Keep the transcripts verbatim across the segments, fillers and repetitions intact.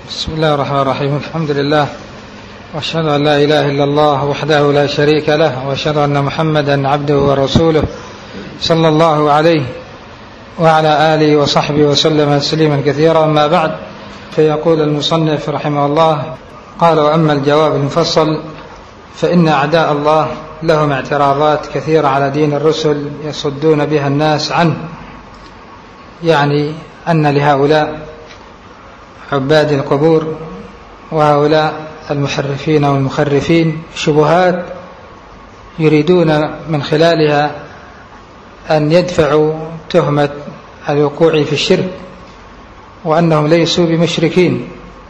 بسم الله الرحمن الرحيم. الحمد لله، وأشهد أن لا إله إلا الله وحده لا شريك له، وأشهد أن محمدا عبده ورسوله صلى الله عليه وعلى آله وصحبه وسلم تسليما كثيرا. أما بعد، فيقول المصنف رحمه الله: قال: وأما الجواب المفصل فإن أعداء الله لهم اعتراضات كثيرة على دين الرسل يصدون بها الناس عنه، يعني أن لهؤلاء عباد القبور وهؤلاء المحرفين والمخرفين شبهات يريدون من خلالها أن يدفعوا تهمة الوقوع في الشرك، وأنهم ليسوا بمشركين،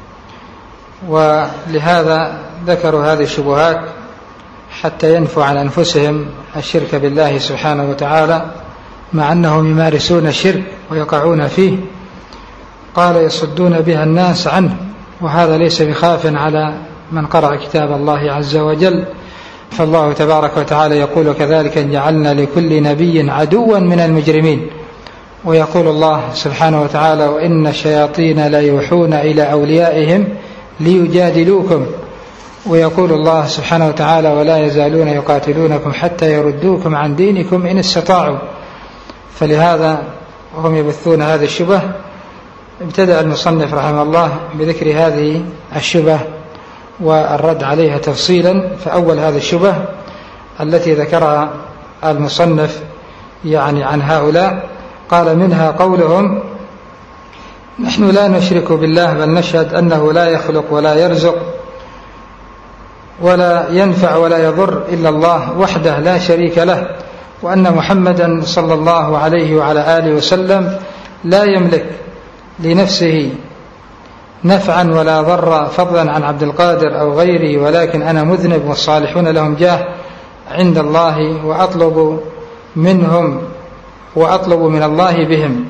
ولهذا ذكروا هذه الشبهات حتى ينفوا عن أنفسهم الشرك بالله سبحانه وتعالى، مع أنهم يمارسون الشرك ويقعون فيه. قال: يصدون بها الناس عنه، وهذا ليس بخاف على من قرأ كتاب الله عز وجل، فالله تبارك وتعالى يقول: كذلك جعلنا لكل نبي عدوا من المجرمين. ويقول الله سبحانه وتعالى: وإن الشياطين لا يوحون إلى أوليائهم ليجادلوكم. ويقول الله سبحانه وتعالى: ولا يزالون يقاتلونكم حتى يردوكم عن دينكم إن استطاعوا. فلهذا وهم يبثون هذه الشبه ابتدأ المصنف رحمه الله بذكر هذه الشبه والرد عليها تفصيلا. فأول هذه الشبه التي ذكرها المصنف يعني عن هؤلاء، قال: منها قولهم: نحن لا نشرك بالله، بل نشهد أنه لا يخلق ولا يرزق ولا ينفع ولا يضر إلا الله وحده لا شريك له، وأن محمدا صلى الله عليه وعلى آله وسلم لا يملك لنفسه نفعا ولا ضر فضلا عن عبد القادر أو غيره، ولكن أنا مذنب والصالحون لهم جاه عند الله، وأطلب منهم وأطلب من الله بهم.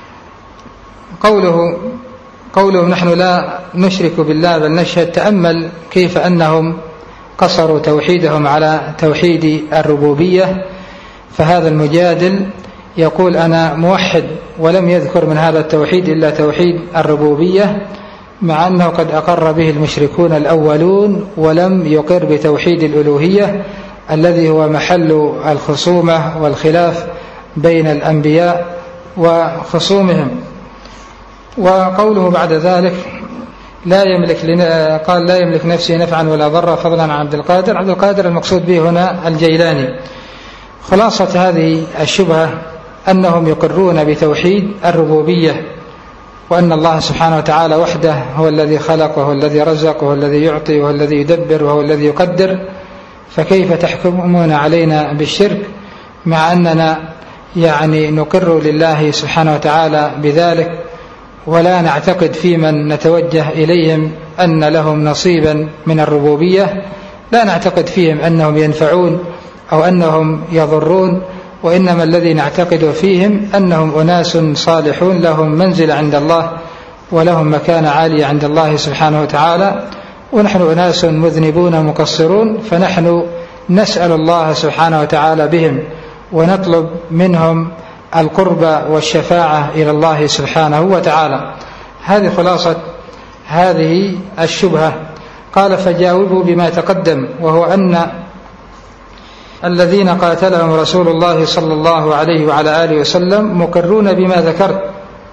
قوله قولهم نحن لا نشرك بالله بل نشهد، تأمل كيف أنهم قصروا توحيدهم على توحيد الربوبية. فهذا المجادل يقول: أنا موحد، ولم يذكر من هذا التوحيد إلا توحيد الربوبية، مع أنه قد أقر به المشركون الأولون، ولم يقر بتوحيد الألوهية الذي هو محل الخصومة والخلاف بين الأنبياء وخصومهم. وقوله بعد ذلك: لا يملك لنا قال: لا يملك نفسه نفعا ولا ضر فضلا عن عبد القادر. عبد القادر المقصود به هنا الجيلاني. خلاصة هذه الشبهة أنهم يقرون بتوحيد الربوبية، وأن الله سبحانه وتعالى وحده هو الذي خلق وهو الذي رزق وهو الذي يعطي وهو الذي يدبر وهو الذي يقدر، فكيف تحكمون علينا بالشرك مع أننا يعني نقر لله سبحانه وتعالى بذلك، ولا نعتقد في من نتوجه إليهم أن لهم نصيبا من الربوبية، لا نعتقد فيهم أنهم ينفعون أو أنهم يضرون، وإنما الذي نعتقد فيهم أنهم أناس صالحون لهم منزل عند الله ولهم مكانة عالية عند الله سبحانه وتعالى، ونحن أناس مذنبون مقصرون، فنحن نسأل الله سبحانه وتعالى بهم ونطلب منهم القرب والشفاعة إلى الله سبحانه وتعالى. هذه خلاصة هذه الشبهة. قال: فجاوبوا بما تقدم، وهو أن الذين قاتلهم رسول الله صلى الله عليه وعلى آله وسلم مقرون بما ذكرت،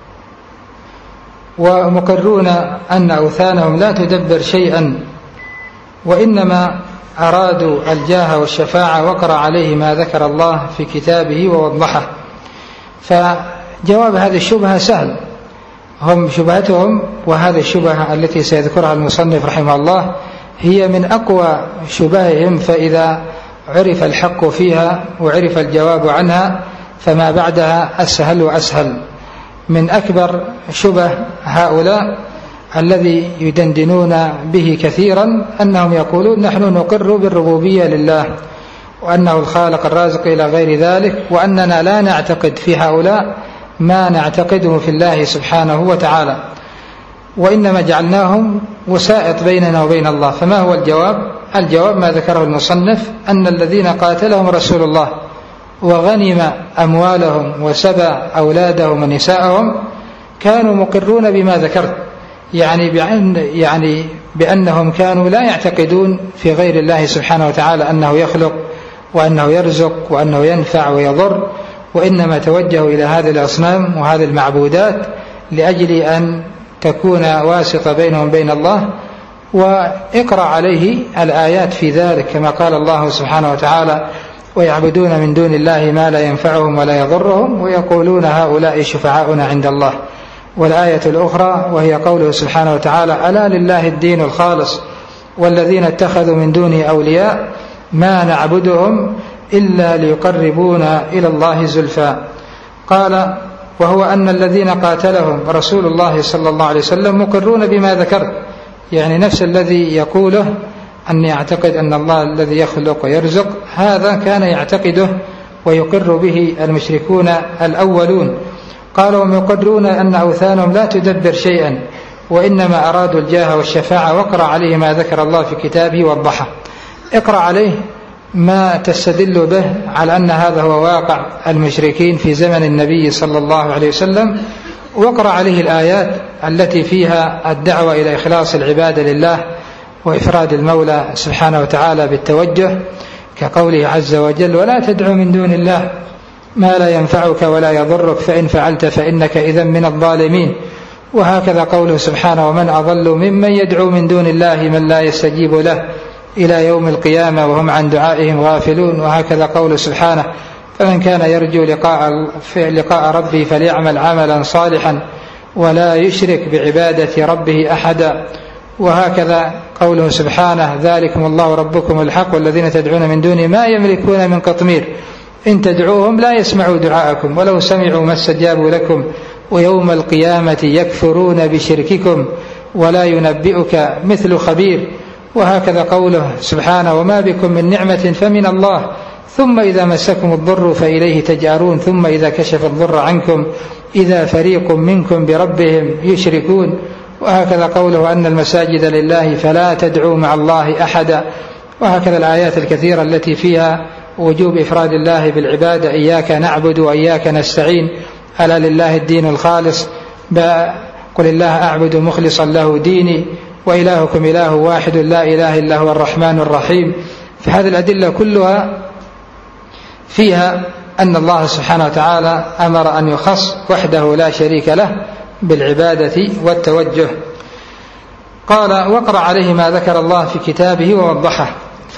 ومقرون أن أوثانهم لا تدبر شيئا، وإنما أرادوا الجاه والشفاعة، وقرأ عليه ما ذكر الله في كتابه ووضحه. فجواب هذه الشبهة سهل. هم شبهتهم، وهذه الشبهة التي سيذكرها المصنف رحمه الله هي من أقوى شبههم، فإذا عرف الحق فيها وعرف الجواب عنها فما بعدها أسهل وأسهل. من أكبر شبه هؤلاء الذي يدندنون به كثيرا أنهم يقولون: نحن نقر بالربوبية لله، وأنه الخالق الرازق إلى غير ذلك، وأننا لا نعتقد في هؤلاء ما نعتقده في الله سبحانه وتعالى، وإنما جعلناهم وسائط بيننا وبين الله. فما هو الجواب؟ الجواب ما ذكره المصنف: أن الذين قاتلهم رسول الله وغنم أموالهم وسبى أولادهم ونساءهم كانوا مقرون بما ذكرت، يعني بأن يعني بأنهم كانوا لا يعتقدون في غير الله سبحانه وتعالى أنه يخلق وأنه يرزق وأنه ينفع ويضر، وإنما توجهوا إلى هذه الأصنام وهذه المعبودات لأجل أن تكون واسطة بينهم وبين الله. وإقرأ عليه الآيات في ذلك كما قال الله سبحانه وتعالى: ويعبدون من دون الله ما لا ينفعهم ولا يضرهم ويقولون هؤلاء شفعاؤنا عند الله. والآية الأخرى وهي قوله سبحانه وتعالى: ألا لله الدين الخالص والذين اتخذوا من دونه أولياء ما نعبدهم إلا ليقربونا إلى الله زلفى. قال: وهو أن الذين قاتلهم رسول الله صلى الله عليه وسلم مقرون بما ذكرت، يعني نفس الذي يقوله أني أعتقد أن الله الذي يخلق ويرزق، هذا كان يعتقده ويقر به المشركون الأولون. قالوا: هم يقرون أن أوثانهم لا تدبر شيئا وإنما أرادوا الجاه والشفاعة. واقرأ عليه ما ذكر الله في كتابه ووضحه. اقرأ عليه ما تستدل به على أن هذا هو واقع المشركين في زمن النبي صلى الله عليه وسلم، واقرأ عليه الآيات التي فيها الدعوة إلى إخلاص العبادة لله وإفراد المولى سبحانه وتعالى بالتوجه، كقوله عز وجل: ولا تدعو من دون الله ما لا ينفعك ولا يضرك فإن فعلت فإنك إذن من الظالمين. وهكذا قوله سبحانه: ومن أضل ممن يدعو من دون الله من لا يستجيب له إلى يوم القيامة وهم عن دعائهم غافلون. وهكذا قوله سبحانه: فمن كان يرجو لقاء, لقاء ربه فليعمل عملا صالحا ولا يشرك بعبادة ربه أحدا. وهكذا قوله سبحانه: ذلكم الله ربكم الحق والذين تدعون من دونه ما يملكون من قطمير إن تدعوهم لا يسمعوا دعاءكم ولو سمعوا ما استجابوا لكم ويوم القيامة يكفرون بشرككم ولا ينبئك مثل خبير. وهكذا قوله سبحانه: وما بكم من نعمة فمن الله ثم إذا مسكم الضر فإليه تجأرون ثم إذا كشف الضر عنكم إذا فريق منكم بربهم يشركون. وهكذا قوله: أن المساجد لله فلا تدعوا مع الله أحدا. وهكذا الآيات الكثيرة التي فيها وجوب إفراد الله بالعبادة: إياك نعبد وإياك نستعين، ألا لله الدين الخالص، قل الله أعبد مخلصا له ديني، وإلهكم إله واحد لا إله إلا هو الرحمن الرحيم. فهذه الأدلة كلها فيها أن الله سبحانه وتعالى أمر أن يخص وحده لا شريك له بالعبادة والتوجه. قال: واقرأ عليه ما ذكر الله في كتابه ووضحه.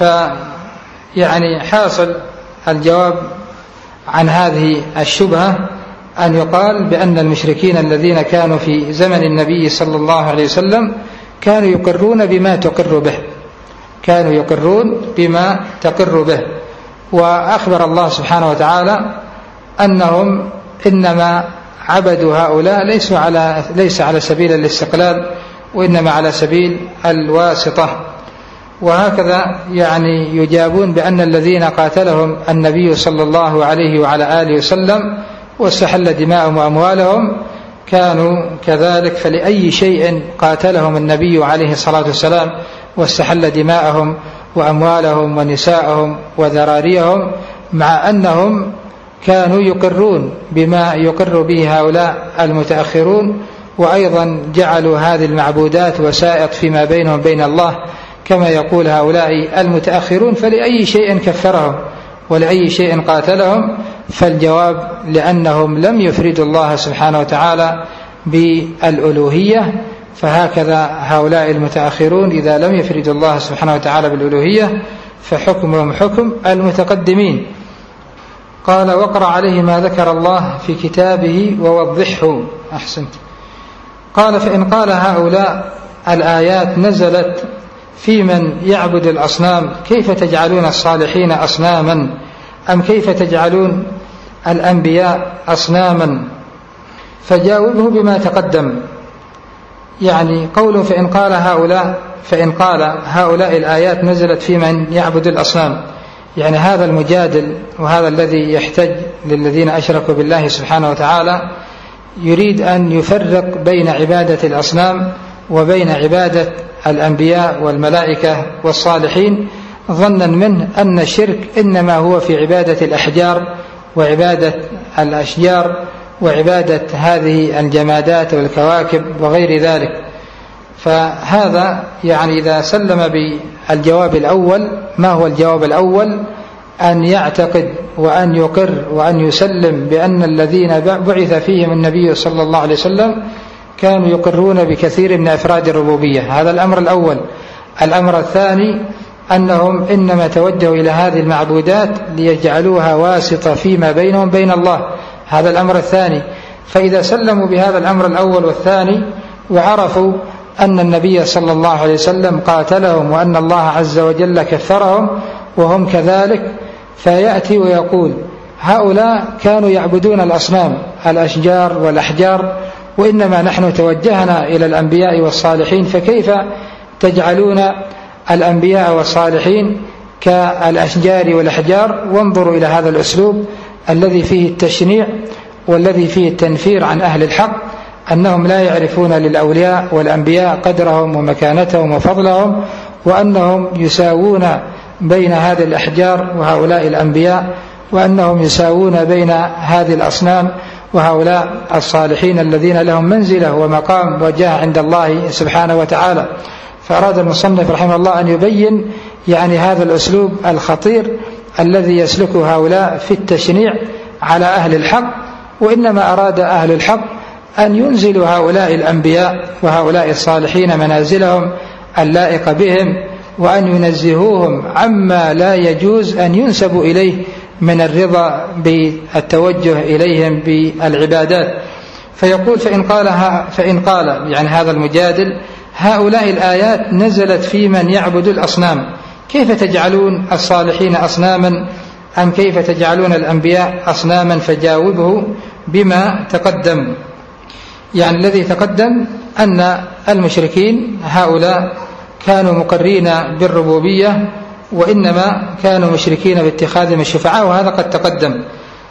فيعني حاصل الجواب عن هذه الشبهة أن يقال بأن المشركين الذين كانوا في زمن النبي صلى الله عليه وسلم كانوا يقرون بما تقر به كانوا يقرون بما تقر به وأخبر الله سبحانه وتعالى أنهم إنما عبدوا هؤلاء ليسوا على ليس على سبيل الاستقلال وإنما على سبيل الواسطة. وهكذا يعني يجابون بأن الذين قاتلهم النبي صلى الله عليه وعلى آله وسلم واستحل دماءهم وأموالهم كانوا كذلك، فلأي شيء قاتلهم النبي عليه الصلاة والسلام واستحل دماءهم وأموالهم ونساءهم وذراريهم، مع أنهم كانوا يقرون بما يقر به هؤلاء المتأخرون، وأيضا جعلوا هذه المعبودات وسائط فيما بينهم بين الله كما يقول هؤلاء المتأخرون. فلأي شيء كفرهم ولأي شيء قاتلهم؟ فالجواب: لأنهم لم يفردوا الله سبحانه وتعالى بالألوهية. فهكذا هؤلاء المتأخرون إذا لم يفردوا الله سبحانه وتعالى بالألوهية فحكمهم حكم المتقدمين. قال: واقرأ عليه ما ذكر الله في كتابه ووضحه. أحسنت. قال: فإن قال هؤلاء الآيات نزلت في من يعبد الأصنام كيف تجعلون الصالحين أصناما أم كيف تجعلون الأنبياء أصناما؟ فجاوبه بما تقدم. يعني قوله فإن قال هؤلاء فإن قال هؤلاء الآيات نزلت في من يعبد الأصنام، يعني هذا المجادل وهذا الذي يحتج للذين أشركوا بالله سبحانه وتعالى يريد أن يفرق بين عبادة الأصنام وبين عبادة الأنبياء والملائكة والصالحين، ظنا منه أن الشرك إنما هو في عبادة الأحجار وعبادة الأشجار وعبادة هذه الجمادات والكواكب وغير ذلك. فهذا يعني إذا سلم بالجواب الأول، ما هو الجواب الأول؟ أن يعتقد وأن يقر وأن يسلم بأن الذين بعث فيهم النبي صلى الله عليه وسلم كانوا يقرون بكثير من أفراد الربوبية. هذا الأمر الأول. الأمر الثاني أنهم إنما توجهوا إلى هذه المعبودات ليجعلوها واسطة فيما بينهم بين الله. هذا الأمر الثاني. فإذا سلموا بهذا الأمر الأول والثاني وعرفوا أن النبي صلى الله عليه وسلم قاتلهم وأن الله عز وجل كفرهم وهم كذلك، فيأتي ويقول هؤلاء كانوا يعبدون الأصنام الأشجار والأحجار، وإنما نحن توجهنا إلى الأنبياء والصالحين، فكيف تجعلون الأنبياء والصالحين كالأشجار والأحجار؟ وانظروا إلى هذا الأسلوب الذي فيه التشنيع والذي فيه التنفير عن أهل الحق، أنهم لا يعرفون للأولياء والأنبياء قدرهم ومكانتهم وفضلهم، وأنهم يساوون بين هذه الأحجار وهؤلاء الأنبياء، وأنهم يساوون بين هذه الأصنام وهؤلاء الصالحين الذين لهم منزلة ومقام وجاه عند الله سبحانه وتعالى. فأراد المصنف رحمه الله أن يبين يعني هذا الأسلوب الخطير الذي يسلكه هؤلاء في التشنيع على أهل الحق، وإنما أراد أهل الحق أن ينزلوا هؤلاء الأنبياء وهؤلاء الصالحين منازلهم اللائقة بهم، وأن ينزهوهم عما لا يجوز أن ينسبوا إليه من الرضا بالتوجه إليهم بالعبادات. فيقول فإن قال, فإن قال يعني هذا المجادل هؤلاء الآيات نزلت في من يعبد الأصنام، كيف تجعلون الصالحين أصناما أم كيف تجعلون الأنبياء أصناما؟ فجاوبه بما تقدم. يعني الذي تقدم أن المشركين هؤلاء كانوا مقرين بالربوبية، وإنما كانوا مشركين باتخاذهم الشفعاء، وهذا قد تقدم.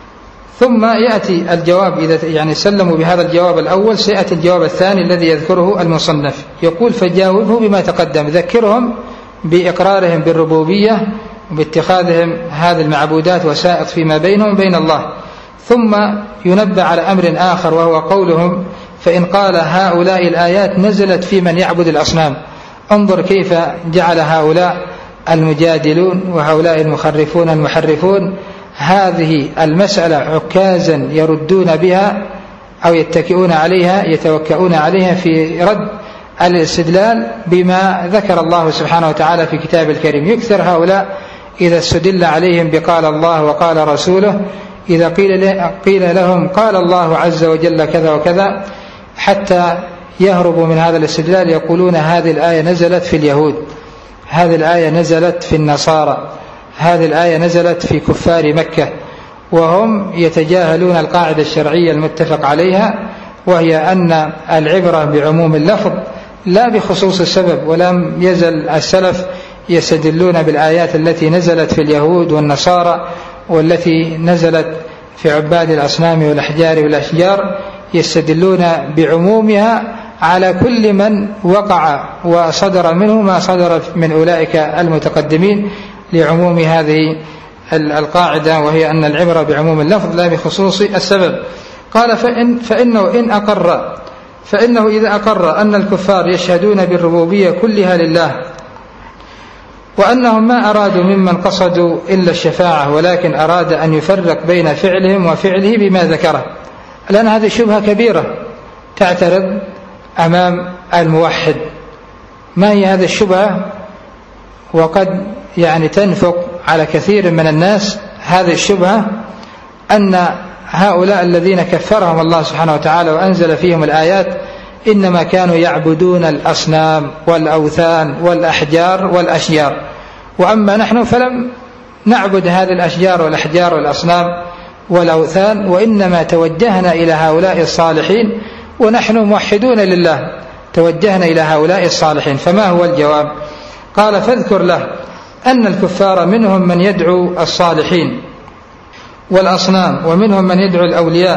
ثم يأتي الجواب، إذا يعني سلموا بهذا الجواب الأول سيأتي الجواب الثاني الذي يذكره المصنف، يقول فجاوبه بما تقدم، ذكرهم بإقرارهم بالربوبية وباتخاذهم هذه المعبودات وسائط فيما بينهم بين الله. ثم ينبه على أمر آخر وهو قولهم فإن قال هؤلاء الآيات نزلت في من يعبد الأصنام. انظر كيف جعل هؤلاء المجادلون وهؤلاء المخرفون المحرفون هذه المسألة عكازا يردون بها أو يتكئون عليها يتوكئون عليها في رد الاستدلال بما ذكر الله سبحانه وتعالى في كتاب الكريم. يكثر هؤلاء إذا استدل عليهم بقال الله وقال رسوله، إذا قيل قيل لهم قال الله عز وجل كذا وكذا، حتى يهربوا من هذا الاستدلال يقولون هذه الآية نزلت في اليهود، هذه الآية نزلت في النصارى، هذه الآية نزلت في كفار مكة، وهم يتجاهلون القاعدة الشرعية المتفق عليها، وهي أن العبرة بعموم اللفظ لا بخصوص السبب. ولم يزل السلف يستدلون بالآيات التي نزلت في اليهود والنصارى والتي نزلت في عباد الأصنام والأحجار والأشجار، يستدلون بعمومها على كل من وقع وصدر منه ما صدر من أولئك المتقدمين لعموم هذه القاعدة، وهي أن العبرة بعموم اللفظ لا بخصوص السبب. قال فإن فإنه إن أقر فإنه إذا أقر أن الكفار يشهدون بالربوبية كلها لله، وأنهم ما أرادوا ممن قصدوا إلا الشفاعة، ولكن أراد أن يفرق بين فعلهم وفعله بما ذكره، لأن هذه شبهة كبيرة تعترض أمام الموحد. ما هي هذه الشبهة؟ وقد يعني تنفق على كثير من الناس هذه الشبهة، أن هؤلاء الذين كفرهم الله سبحانه وتعالى وأنزل فيهم الآيات إنما كانوا يعبدون الأصنام والأوثان والأحجار والأشجار، وأما نحن فلم نعبد هذه الأشجار والأحجار والأصنام والأوثان، وإنما توجهنا إلى هؤلاء الصالحين، ونحن موحدون لله توجهنا إلى هؤلاء الصالحين. فما هو الجواب؟ قال فاذكر له أن الكفار منهم من يدعو الصالحين والأصنام، ومنهم من يدعو الأولياء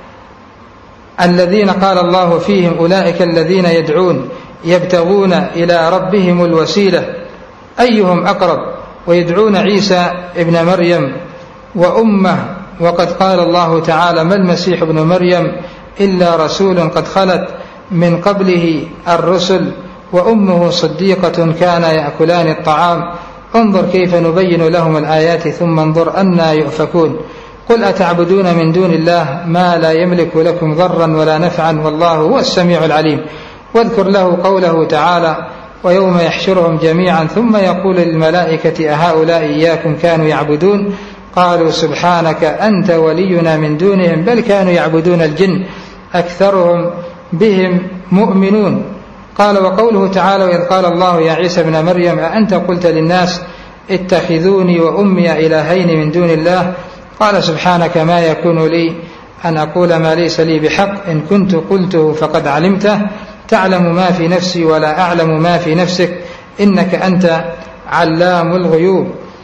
الذين قال الله فيهم أولئك الذين يدعون يبتغون إلى ربهم الوسيلة أيهم أقرب، ويدعون عيسى ابن مريم وأمه، وقد قال الله تعالى ما المسيح ابن مريم إلا رسول قد خلت من قبله الرسل وأمه صديقة كان يأكلان الطعام انظر كيف نبين لهم الآيات ثم انظر أنى يؤفكون قل أتعبدون من دون الله ما لا يملك لكم ضرا ولا نفعا والله هو السميع العليم. واذكر له قوله تعالى ويوم يحشرهم جميعا ثم يقول للملائكة أهؤلاء إياكم كانوا يعبدون قالوا سبحانك أنت ولينا من دونهم بل كانوا يعبدون الجن أكثرهم بهم مؤمنون. قال وقوله تعالى وإذ قال الله يا عيسى ابن مريم أأنت قلت للناس اتخذوني وأمي إلهين من دون الله قال سبحانك ما يكون لي أن أقول ما ليس لي بحق إن كنت قلته فقد علمته تعلم ما في نفسي ولا أعلم ما في نفسك إنك أنت علام الغيوب.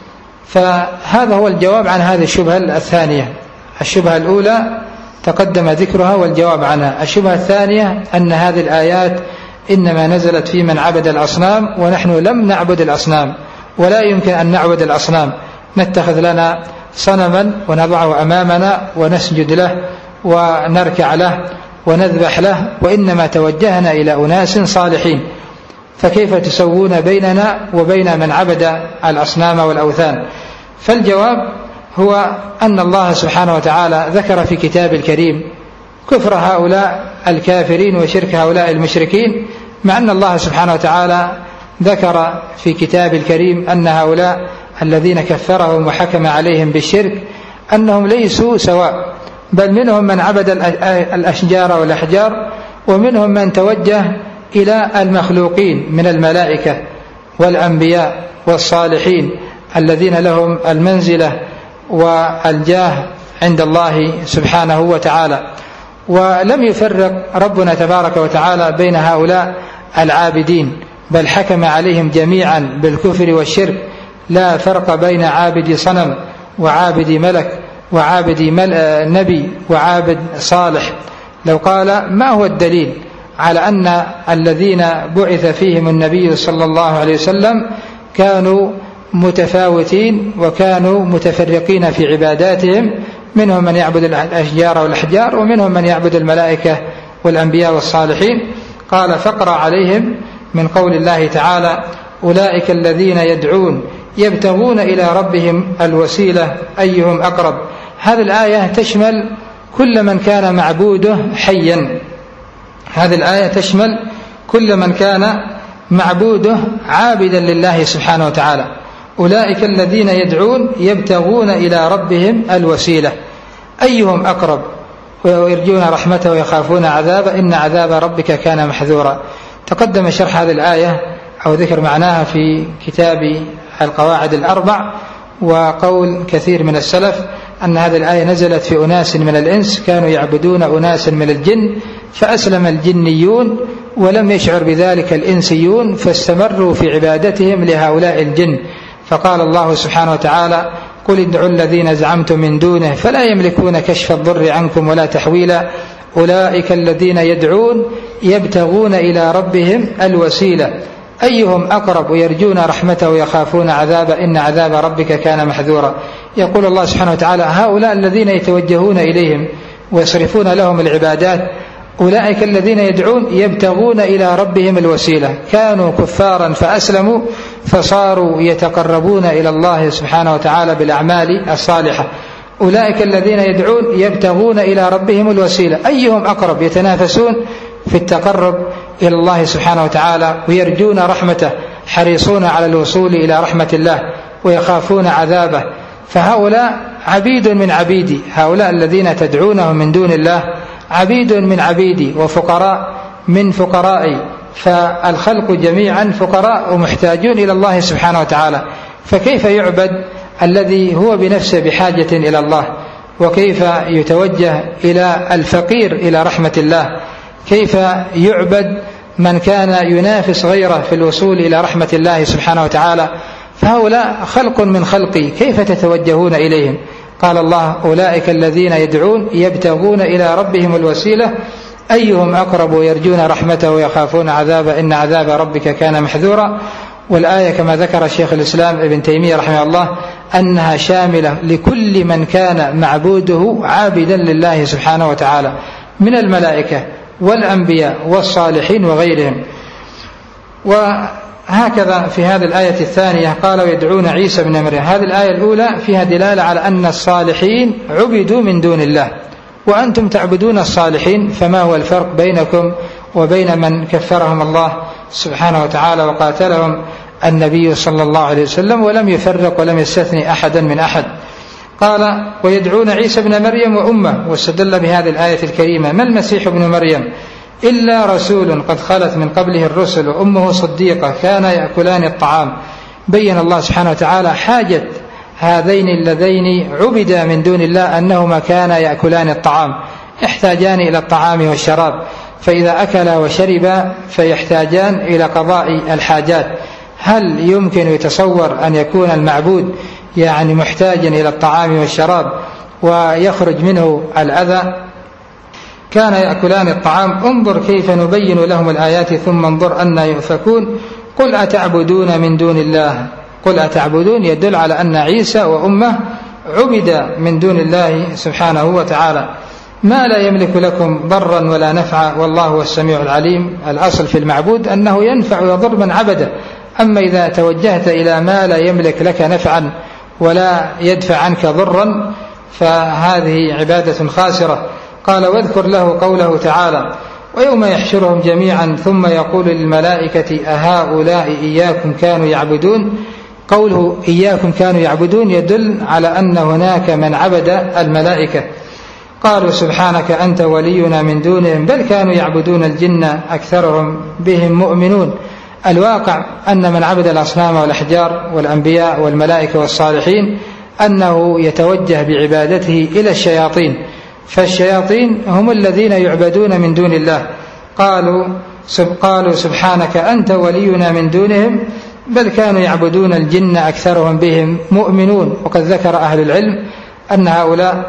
فهذا هو الجواب عن هذه الشبهة الثانية. الشبهة الأولى تقدم ذكرها والجواب عنها. الشبهة الثانية أن هذه الآيات إنما نزلت في من عبد الأصنام ونحن لم نعبد الأصنام ولا يمكن أن نعبد الأصنام، نتخذ لنا صنما ونضعه أمامنا ونسجد له ونركع له ونذبح له، وإنما توجهنا إلى أناس صالحين، فكيف تسوون بيننا وبين من عبد الأصنام والأوثان؟ فالجواب هو أن الله سبحانه وتعالى ذكر في كتاب الكريم كفر هؤلاء الكافرين وشرك هؤلاء المشركين، مع أن الله سبحانه وتعالى ذكر في كتاب الكريم أن هؤلاء الذين كفرهم وحكم عليهم بالشرك أنهم ليسوا سواء، بل منهم من عبد الأشجار والأحجار ومنهم من توجه إلى المخلوقين من الملائكة والأنبياء والصالحين الذين لهم المنزلة والجاه عند الله سبحانه وتعالى. ولم يفرق ربنا تبارك وتعالى بين هؤلاء العابدين، بل حكم عليهم جميعا بالكفر والشرك، لا فرق بين عابد صنم وعابد ملك وعابد نبي وعابد صالح. لو قال ما هو الدليل على أن الذين بعث فيهم النبي صلى الله عليه وسلم كانوا متفاوتين وكانوا متفرقين في عباداتهم، منهم من يعبد الأشجار والأحجار ومنهم من يعبد الملائكة والأنبياء والصالحين. قال فاقرأ عليهم من قول الله تعالى أولئك الذين يدعون يبتغون إلى ربهم الوسيلة أيهم أقرب. هذه الآية تشمل كل من كان معبوده حيا، هذه الآية تشمل كل من كان معبوده عابدا لله سبحانه وتعالى. أولئك الذين يدعون يبتغون إلى ربهم الوسيلة أيهم أقرب ويرجون رحمته ويخافون عذابه إن عذاب ربك كان محذورا. تقدم شرح هذه الآية أو ذكر معناها في كتاب القواعد الأربع، وقول كثير من السلف أن هذه الآية نزلت في أناس من الإنس كانوا يعبدون أناس من الجن فأسلم الجنيون ولم يشعر بذلك الإنسيون فاستمروا في عبادتهم لهؤلاء الجن، فقال الله سبحانه وتعالى قل ادعوا الذين زعمتم من دونه فلا يملكون كشف الضر عنكم ولا تحويلا أولئك الذين يدعون يبتغون إلى ربهم الوسيلة أيهم أقرب ويرجون رحمته ويخافون عذابه إن عذاب ربك كان محذورا. يقول الله سبحانه وتعالى هؤلاء الذين يتوجهون إليهم ويصرفون لهم العبادات أولئك الذين يدعون يبتغون إلى ربهم الوسيلة، كانوا كفارا فأسلموا فصاروا يتقربون إلى الله سبحانه وتعالى بالأعمال الصالحة. أولئك الذين يدعون يبتغون إلى ربهم الوسيلة أيهم أقرب، يتنافسون في التقرب إلى الله سبحانه وتعالى ويرجون رحمته، حريصون على الوصول إلى رحمة الله ويخافون عذابه. فهؤلاء عبيد من عبيدي، هؤلاء الذين تدعونهم من دون الله عبيد من عبيدي وفقراء من فقرائي، فالخلق جميعا فقراء ومحتاجون إلى الله سبحانه وتعالى، فكيف يعبد الذي هو بنفسه بحاجة إلى الله؟ وكيف يتوجه إلى الفقير إلى رحمة الله؟ كيف يعبد من كان ينافس غيره في الوصول إلى رحمة الله سبحانه وتعالى؟ فهؤلاء خلق من خلقي، كيف تتوجهون إليهم؟ قال الله أولئك الذين يدعون يبتغون إلى ربهم الوسيلة أيهم أقرب ويرجون رحمته ويخافون عذابه إن عذاب ربك كان محذورا. والآية كما ذكر شيخ الإسلام ابن تيمية رحمه الله أنها شاملة لكل من كان معبوده عابدا لله سبحانه وتعالى من الملائكة والأنبياء والصالحين وغيرهم. وهكذا في هذه الآية الثانية قال ويدعون عيسى بن مريم. هذه الآية الأولى فيها دلالة على أن الصالحين عبدوا من دون الله، وأنتم تعبدون الصالحين، فما هو الفرق بينكم وبين من كفرهم الله سبحانه وتعالى وقاتلهم النبي صلى الله عليه وسلم ولم يفرق ولم يستثني أحدا من أحد. قال ويدعون عيسى بن مريم وأمه، واستدل بهذه الآية الكريمة ما المسيح ابن مريم إلا رسول قد خلت من قبله الرسل وأمه صديقة كانا يأكلان الطعام. بين الله سبحانه وتعالى حاجة هذين اللذين عبدا من دون الله أنهما كانا يأكلان الطعام، يحتاجان إلى الطعام والشراب، فإذا أكلا وشربا فيحتاجان إلى قضاء الحاجات. هل يمكن يتصور أن يكون المعبود يعني محتاجا إلى الطعام والشراب ويخرج منه الأذى؟ كان يأكلان الطعام. انظر كيف نبين لهم الآيات ثم انظر أن يؤفكون. قل أتعبدون من دون الله، قل أتعبدون يدل على أن عيسى وأمه عبد من دون الله سبحانه وتعالى. ما لا يملك لكم ضرا ولا نفعا والله هو السميع العليم. الأصل في المعبود أنه ينفع ويضر من عبده، أما إذا توجهت إلى ما لا يملك لك نفعا ولا يدفع عنك ضرا فهذه عبادة خاسرة. قال واذكر له قوله تعالى ويوم يحشرهم جميعا ثم يقول للملائكة أهؤلاء إياكم كانوا يعبدون. قوله إياكم كانوا يعبدون يدل على أن هناك من عبد الملائكة. قالوا سبحانك أنت ولينا من دونهم بل كانوا يعبدون الجن أكثرهم بهم مؤمنون. الواقع أن من عبد الأصنام والأحجار والأنبياء والملائكة والصالحين أنه يتوجه بعبادته إلى الشياطين، فالشياطين هم الذين يعبدون من دون الله. قالوا قالوا سبحانك أنت ولينا من دونهم بل كانوا يعبدون الجن أكثرهم بهم مؤمنون. وقد ذكر أهل العلم أن هؤلاء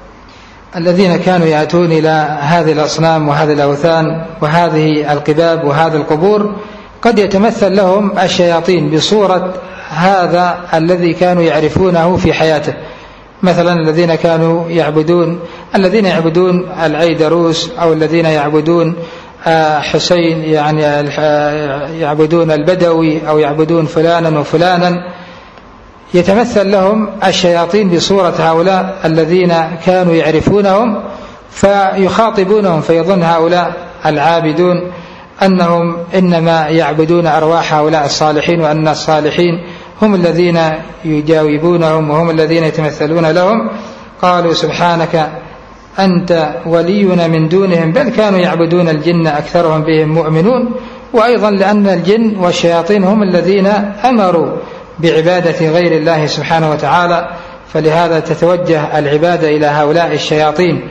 الذين كانوا يأتون إلى هذه الأصنام وهذه الأوثان وهذه القباب وهذه القبور قد يتمثل لهم الشياطين بصورة هذا الذي كانوا يعرفونه في حياته. مثلا الذين كانوا يعبدون الذين يعبدون العيدروس أو الذين يعبدون حسين يعني يعبدون البدوي أو يعبدون فلانا وفلانا، يتمثل لهم الشياطين بصورة هؤلاء الذين كانوا يعرفونهم فيخاطبونهم، فيظن هؤلاء العابدون أنهم إنما يعبدون أرواح هؤلاء الصالحين وأن الصالحين هم الذين يجاوبونهم وهم الذين يتمثلون لهم. قالوا سبحانك أنت ولينا من دونهم بل كانوا يعبدون الجن أكثرهم بهم مؤمنون. وأيضا لأن الجن والشياطين هم الذين أمروا بعبادة غير الله سبحانه وتعالى، فلهذا تتوجه العبادة إلى هؤلاء الشياطين.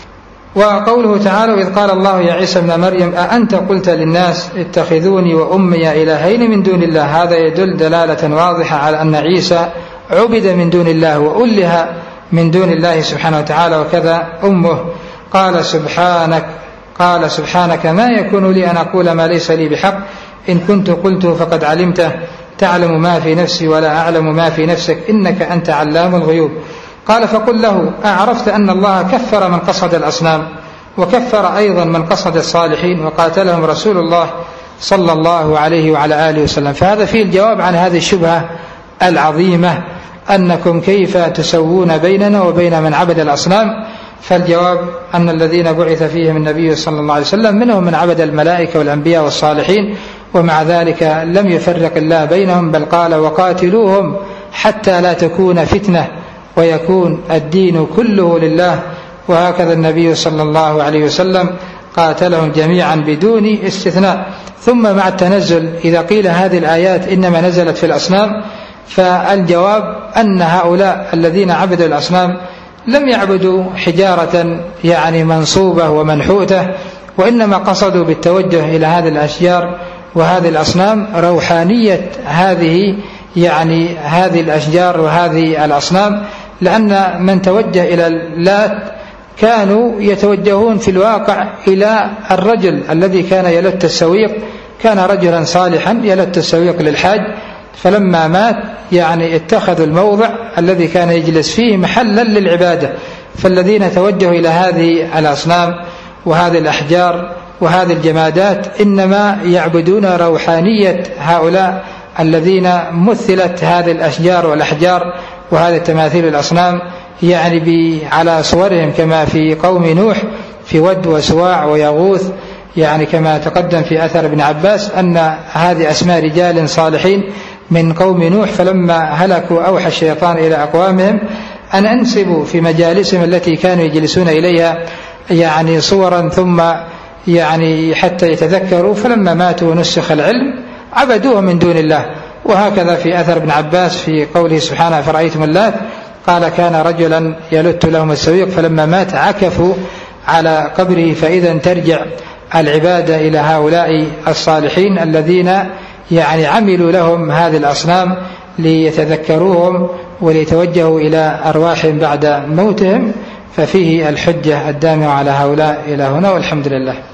وقوله تعالى إذ قال الله يا عيسى بن مريم أأنت قلت للناس اتخذوني وأمي إلهين من دون الله، هذا يدل دلالة واضحة على أن عيسى عبد من دون الله وأله من دون الله سبحانه وتعالى وكذا أمه. قال سبحانك قال سبحانك ما يكون لي أن أقول ما ليس لي بحق إن كنت قلته فقد علمته تعلم ما في نفسي ولا أعلم ما في نفسك إنك أنت علام الغيوب. قال فقل له أعرفت أن الله كفر من قصد الأصنام وكفر أيضا من قصد الصالحين وقاتلهم رسول الله صلى الله عليه وعلى آله وسلم. فهذا فيه الجواب عن هذه الشبهة العظيمة أنكم كيف تسوون بيننا وبين من عبد الأصنام. فالجواب أن الذين بعث فيهم النبي صلى الله عليه وسلم منهم من عبد الملائكة والأنبياء والصالحين، ومع ذلك لم يفرق الله بينهم بل قال وقاتلوهم حتى لا تكون فتنة ويكون الدين كله لله. وهكذا النبي صلى الله عليه وسلم قاتلهم جميعا بدون استثناء. ثم مع التنزل إذا قيل هذه الآيات إنما نزلت في الأصنام، فالجواب أن هؤلاء الذين عبدوا الأصنام لم يعبدوا حجارة يعني منصوبة ومنحوتة، وإنما قصدوا بالتوجه إلى هذه الأشجار وهذه الأصنام روحانية هذه يعني هذه الأشجار وهذه الأصنام، لأن من توجه إلى اللات كانوا يتوجهون في الواقع إلى الرجل الذي كان يلت السويق، كان رجلا صالحا يلت السويق للحاج، فلما مات يعني اتخذوا الموضع الذي كان يجلس فيه محلا للعبادة. فالذين توجهوا إلى هذه الأصنام وهذه الأحجار وهذه الجمادات إنما يعبدون روحانية هؤلاء الذين مثلت هذه الأشجار والأحجار وهذه التماثيل الأصنام يعني على صورهم، كما في قوم نوح في ود وسواع ويغوث، يعني كما تقدم في أثر ابن عباس أن هذه أسماء رجال صالحين من قوم نوح، فلما هلكوا أوحى الشيطان إلى أقوامهم أن أنسبوا في مجالسهم التي كانوا يجلسون إليها يعني صورا ثم يعني حتى يتذكروا، فلما ماتوا ونسخ العلم عبدوه من دون الله. وهكذا في أثر ابن عباس في قوله سبحانه فرأيتم اللات قال كان رجلا يلت لهم السويق فلما مات عكفوا على قبره، فإذا ترجع العبادة إلى هؤلاء الصالحين الذين يعني عملوا لهم هذه الأصنام ليتذكروهم وليتوجهوا إلى أرواحهم بعد موتهم، ففيه الحجة الدامعة على هؤلاء إلى هنا، والحمد لله.